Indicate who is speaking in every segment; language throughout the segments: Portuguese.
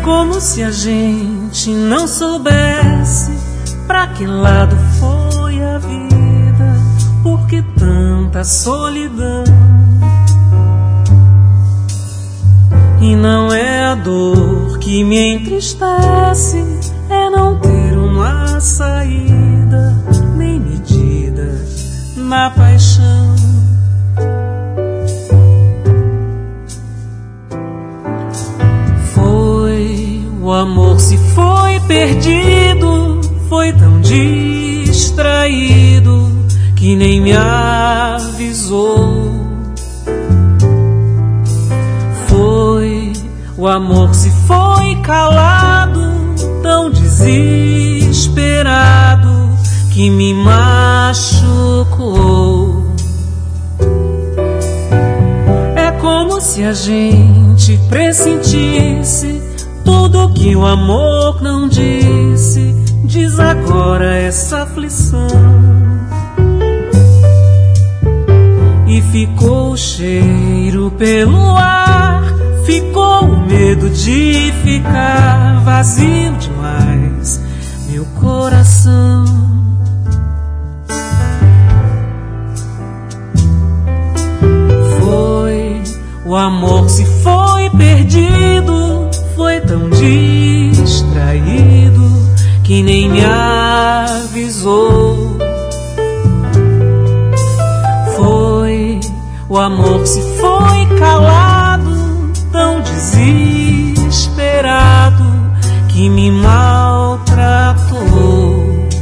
Speaker 1: como se a gente não soubesse pra que lado foi a vida, por que tanta solidão. E não é a dor que me entristece, é não ter uma saída, nem medida na paixão. O amor se foi perdido, foi tão distraído que nem me avisou. Foi, o amor se foi calado, tão desesperado que me machucou. É como se a gente pressentisse tudo que o amor não disse, diz agora essa aflição. E ficou o cheiro pelo ar, ficou o medo de ficar vazio demais, meu coração. Foi, o amor se foi perdido, foi tão distraído que nem me avisou. Foi, o amor se foi calado, tão desesperado que me maltratou.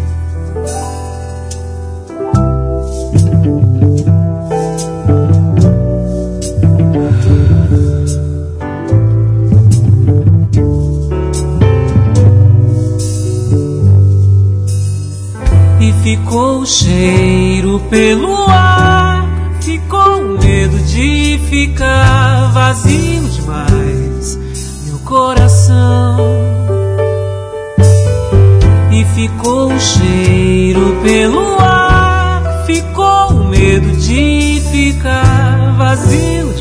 Speaker 1: Ficou o cheiro pelo ar, ficou o medo de ficar vazio demais, meu coração. E ficou o cheiro pelo ar, ficou o medo de ficar vazio demais.